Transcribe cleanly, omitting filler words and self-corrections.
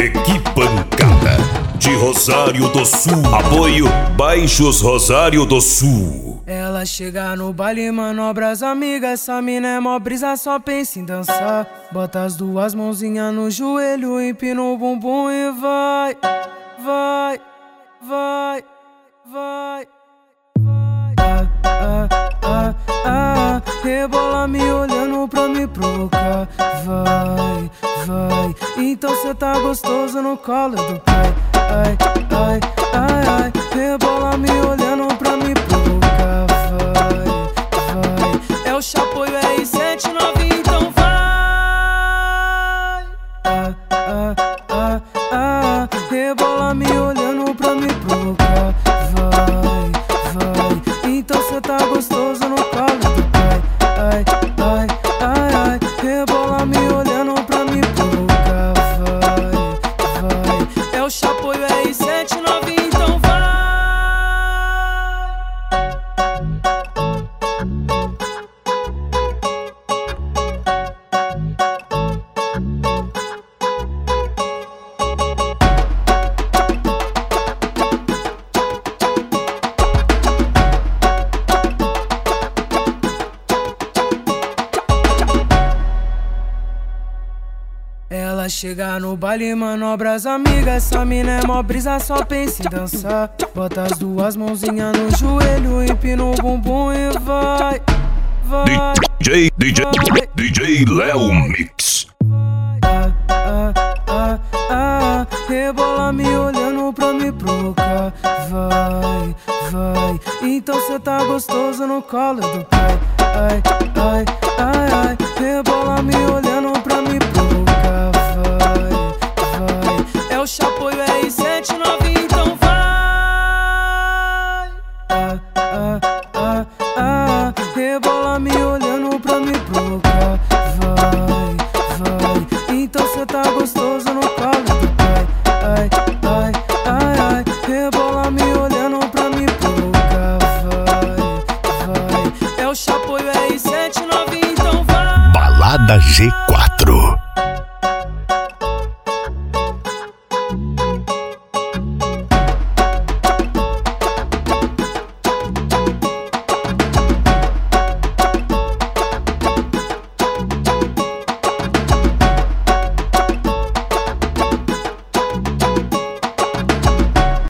Equipancada de Rosário do Sul. Apoio Baixos Rosário do Sul. Ela chega no baile, manobra as amigas. Essa mina é mó brisa, só pensa em dançar. Bota as duas mãozinhas no joelho, empina o bumbum e vai, vai, vai, vai, vai. Rebola me olhando pra me provocar. Vai, vai. Então cê tá gostoso no colo do pai. Ai, ai, ai, ai. Rebola me olhando pra me provocar. Vai, vai. É o Chapoio R79, então vai. Rebola me olhando pra me provocar. Vai, vai. Então cê tá gostoso no colo do pai. Ai, ai, ai, ai. Rebola me olhando pra me provocar. Vai, vai. É o Chapoio R79, então vai. Ela chega no baile, manobra as amigas. Essa mina é mó brisa, só pensa em dançar. Bota as duas mãozinhas no joelho, empina o bumbum e vai, vai. DJ Léo Mix. Rebola me olhando pra me provocar. Vai, vai. Então cê tá gostoso no colo do pai. Ai, ai, ai, ai. Rebola me olhando pra me provocar. Vai, vai. É o Chapoio R79, então vai. Rebola me olhando pra me provocar. Vai, vai. Então cê tá gostoso no colo do pai. Ai, ai, ai, ai. Rebola me olhando pra me provocar. Vai, vai. É o Chapoio R79, então vai. Balada G.